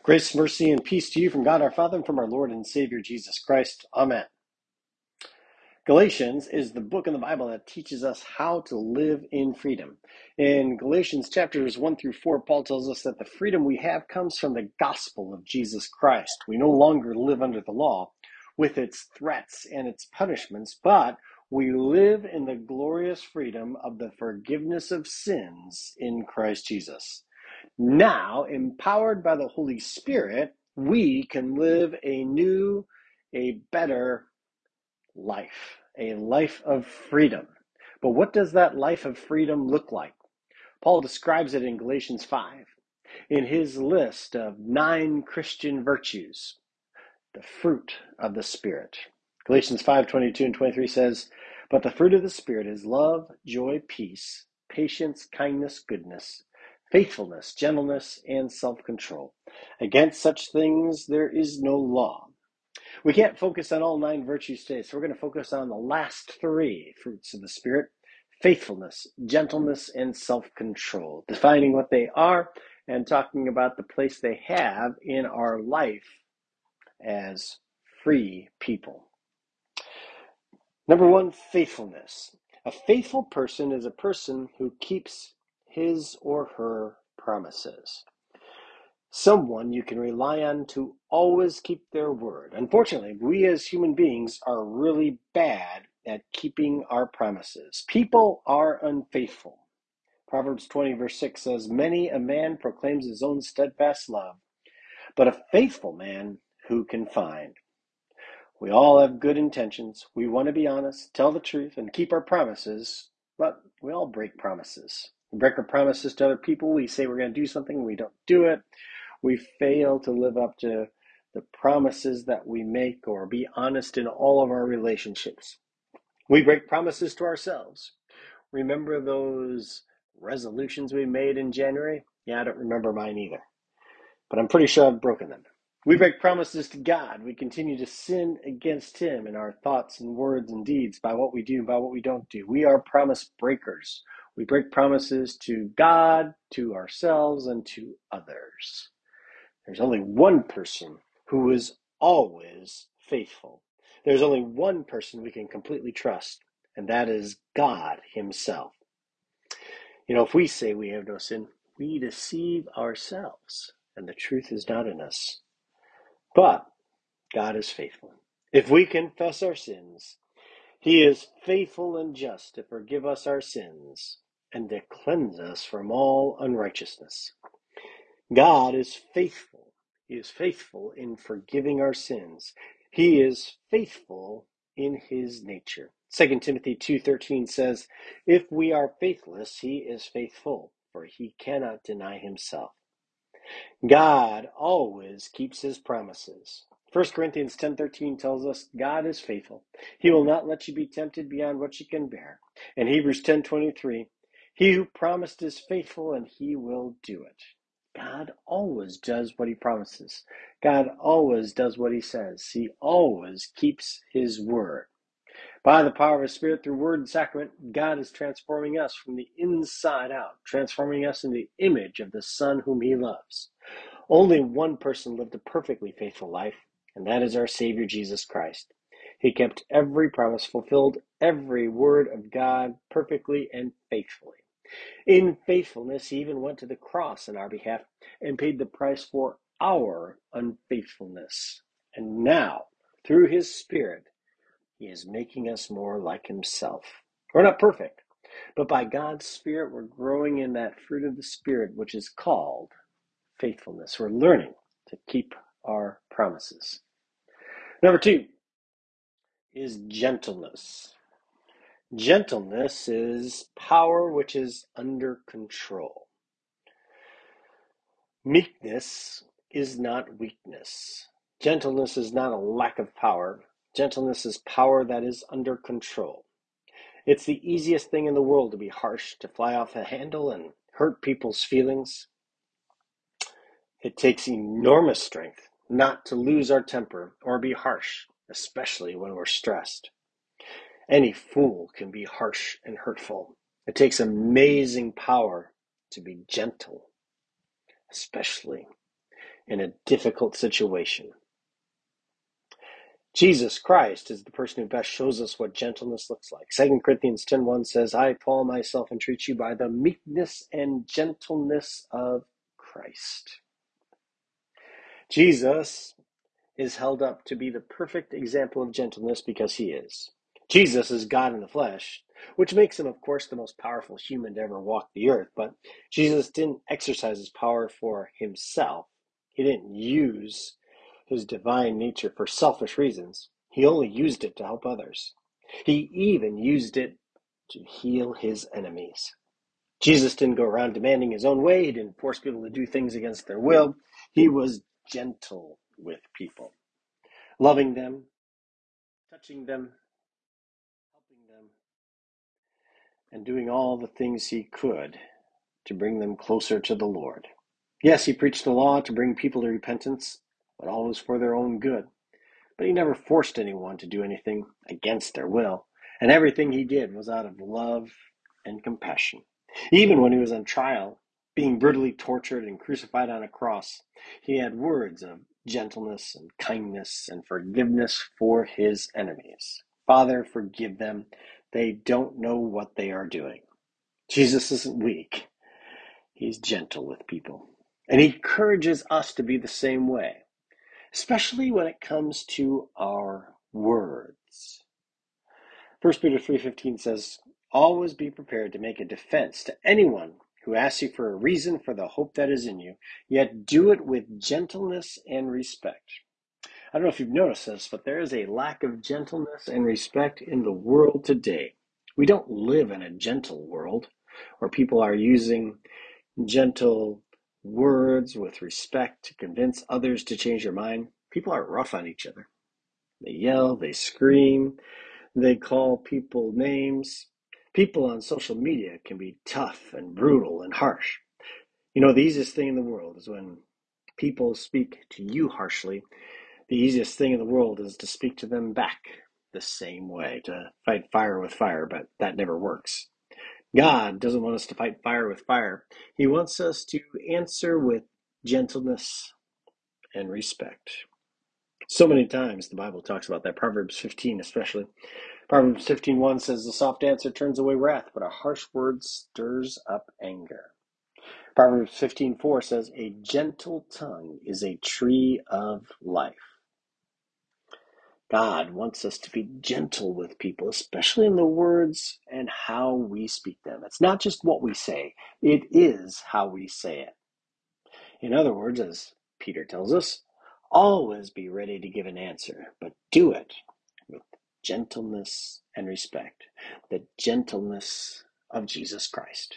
Grace, mercy, and peace to you from God our Father and from our Lord and Savior Jesus Christ. Amen. Galatians is the book in the Bible that teaches us how to live in freedom. In Galatians chapters 1 through 4, Paul tells us that the freedom we have comes from the gospel of Jesus Christ. We no longer live under the law with its threats and its punishments, but we live in the glorious freedom of the forgiveness of sins in Christ Jesus. Now, empowered by the Holy Spirit, we can live a new, a better life, a life of freedom. But what does that life of freedom look like? Paul describes it in Galatians 5, in his list of 9 Christian virtues, the fruit of the Spirit. Galatians 5:22 and 23 says, "But the fruit of the Spirit is love, joy, peace, patience, kindness, goodness, faithfulness, gentleness, and self-control. Against such things there is no law." We can't focus on all 9 virtues today, so we're going to focus on the last 3 fruits of the Spirit: faithfulness, gentleness, and self-control, defining what they are and talking about the place they have in our life as free people. Number 1, faithfulness. A faithful person is a person who keeps his or her promises. Someone you can rely on to always keep their word. Unfortunately, we as human beings are really bad at keeping our promises. People are unfaithful. Proverbs 20 verse 6 says, "Many a man proclaims his own steadfast love, but a faithful man who can find?" We all have good intentions. We want to be honest, tell the truth, and keep our promises, but we all break promises. We break our promises to other people. We say we're going to do something, we don't do it. We fail to live up to the promises that we make or be honest in all of our relationships. We break promises to ourselves. Remember those resolutions we made in January? Yeah, I don't remember mine either, but I'm pretty sure I've broken them. We break promises to God. We continue to sin against Him in our thoughts and words and deeds by what we do and by what we don't do. We are promise breakers. We break promises to God, to ourselves, and to others. There's only one person who is always faithful. There's only one person we can completely trust, and that is God Himself. You know, if we say we have no sin, we deceive ourselves, and the truth is not in us. But God is faithful. If we confess our sins, He is faithful and just to forgive us our sins and to cleanse us from all unrighteousness. God is faithful. He is faithful in forgiving our sins. He is faithful in His nature. 2 Timothy 2:13 says, "If we are faithless, He is faithful, for He cannot deny Himself." God always keeps His promises. 1 Corinthians 10:13 tells us God is faithful. He will not let you be tempted beyond what you can bear. And Hebrews 10:23, "He who promised is faithful, and He will do it." God always does what He promises. God always does what He says. He always keeps His word. By the power of His Spirit through word and sacrament, God is transforming us from the inside out, transforming us in the image of the Son whom He loves. Only one person lived a perfectly faithful life, and that is our Savior Jesus Christ. He kept every promise, fulfilled every word of God perfectly and faithfully. In faithfulness, He even went to the cross on our behalf and paid the price for our unfaithfulness. And now, through His Spirit, He is making us more like Himself. We're not perfect, but by God's Spirit, we're growing in that fruit of the Spirit, which is called faithfulness. We're learning to keep our promises. Number 2 is gentleness. Gentleness is power which is under control. Meekness is not weakness. Gentleness is not a lack of power. Gentleness is power that is under control. It's the easiest thing in the world to be harsh, to fly off the handle and hurt people's feelings. It takes enormous strength not to lose our temper or be harsh, especially when we're stressed. Any fool can be harsh and hurtful. It takes amazing power to be gentle, especially in a difficult situation. Jesus Christ is the person who best shows us what gentleness looks like. 2 Corinthians 10:1 says, I, Paul, myself entreat you by the meekness and gentleness of Christ. Jesus is held up to be the perfect example of gentleness because he is. Jesus is God in the flesh, which makes him, of course, the most powerful human to ever walk the earth. But Jesus didn't exercise his power for himself. He didn't use his divine nature for selfish reasons. He only used it to help others. He even used it to heal his enemies. Jesus didn't go around demanding his own way. He didn't force people to do things against their will. He was gentle with people, loving them, touching them, helping them, and doing all the things he could to bring them closer to the Lord. Yes, he preached the law to bring people to repentance, but always for their own good. But he never forced anyone to do anything against their will, and everything he did was out of love and compassion. Even when he was on trial, being brutally tortured and crucified on a cross, he had words of gentleness and kindness and forgiveness for his enemies. Father, forgive them. They don't know what they are doing. Jesus isn't weak. He's gentle with people. And he encourages us to be the same way, especially when it comes to our words. 1 Peter 3:15 says, always be prepared to make a defense to anyone who asks you for a reason for the hope that is in you, yet do it with gentleness and respect. I don't know if you've noticed this, but there is a lack of gentleness and respect in the world today. We don't live in a gentle world where people are using gentle words with respect to convince others to change their mind. People are rough on each other. They yell, they scream, they call people names. People on social media can be tough and brutal and harsh. You know, the easiest thing in the world is when people speak to you harshly. The easiest thing in the world is to speak to them back the same way, to fight fire with fire, but that never works. God doesn't want us to fight fire with fire. He wants us to answer with gentleness and respect. So many times the Bible talks about that, Proverbs 15 especially. Proverbs 15:1 says, the soft answer turns away wrath, but a harsh word stirs up anger. Proverbs 15:4 says, a gentle tongue is a tree of life. God wants us to be gentle with people, especially in the words and how we speak them. It's not just what we say, it is how we say it. In other words, as Peter tells us, always be ready to give an answer, but do it with gentleness and respect, the gentleness of Jesus Christ.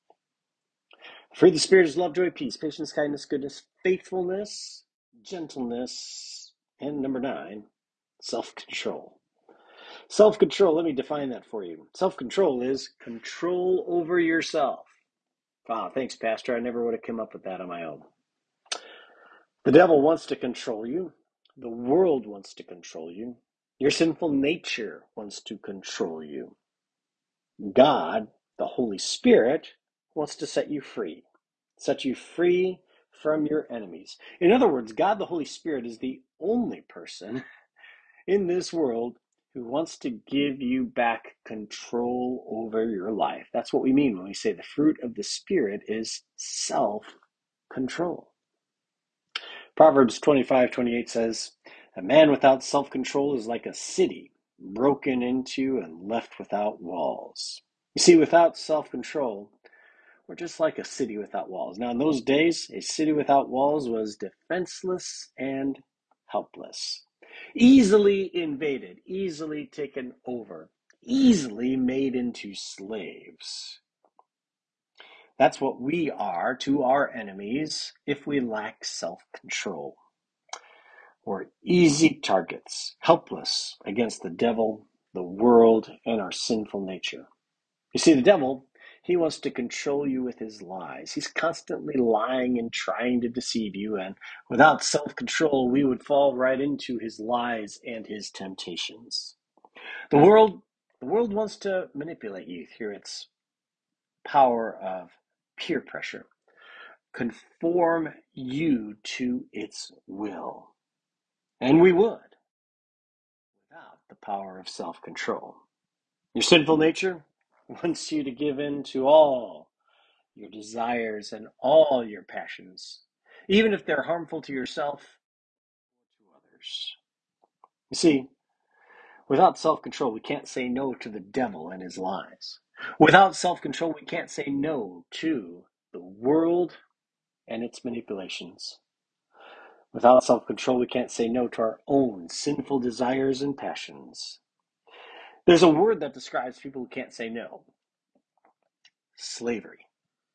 The fruit of the Spirit is love, joy, peace, patience, kindness, goodness, faithfulness, gentleness, and number 9, self-control. Self-control, let me define that for you. Self-control is control over yourself. Wow, thanks, Pastor. I never would have come up with that on my own. The devil wants to control you. The world wants to control you. Your sinful nature wants to control you. God, the Holy Spirit, wants to set you free. Set you free from your enemies. In other words, God, the Holy Spirit, is the only person in this world who wants to give you back control over your life. That's what we mean when we say the fruit of the Spirit is self-control. Proverbs 25:28 says, a man without self-control is like a city broken into and left without walls. You see, without self-control, we're just like a city without walls. Now, in those days, a city without walls was defenseless and helpless, easily invaded, easily taken over, easily made into slaves. That's what we are to our enemies if we lack self-control. We're easy targets, helpless against the devil, the world, and our sinful nature. You see, the devil, he wants to control you with his lies. He's constantly lying and trying to deceive you, and without self-control, we would fall right into his lies and his temptations. The world wants to manipulate you through its power of peer pressure. conform you to its will. And we would, without the power of self-control. Your sinful nature wants you to give in to all your desires and all your passions, even if they're harmful to yourself or to others. You see, without self-control, we can't say no to the devil and his lies. Without self-control, we can't say no to the world and its manipulations. Without self-control, we can't say no to our own sinful desires and passions. There's a word that describes people who can't say no: slavery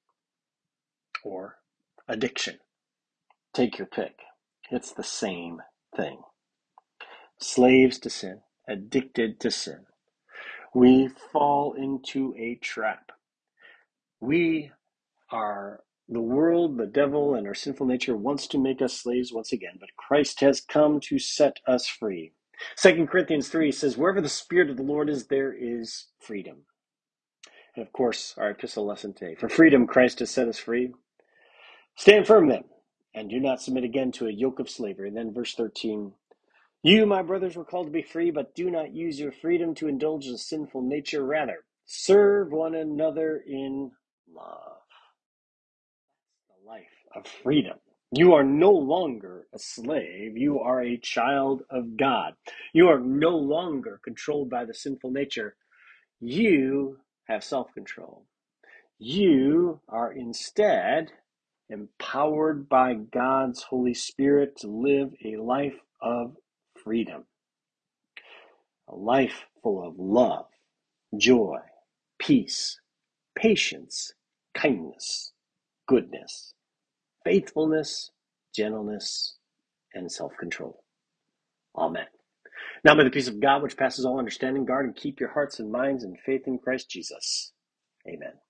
or addiction. Take your pick. It's the same thing. Slaves to sin, addicted to sin. We fall into a trap. We are the world, the devil, and our sinful nature wants to make us slaves once again, but Christ has come to set us free. 2 Corinthians 3 says, wherever the Spirit of the Lord is, there is freedom. And of course, our epistle lesson today. For freedom, Christ has set us free. Stand firm then, and do not submit again to a yoke of slavery. And then verse 13, you, my brothers, were called to be free, but do not use your freedom to indulge the sinful nature. Rather, serve one another in love. The life of freedom. You are no longer a slave. You are a child of God. You are no longer controlled by the sinful nature. You have self-control. You are instead empowered by God's Holy Spirit to live a life of freedom. A life full of love, joy, peace, patience, kindness, goodness, faithfulness, gentleness, and self-control. Amen. Now may the peace of God, which passes all understanding, guard and keep your hearts and minds in faith in Christ Jesus. Amen.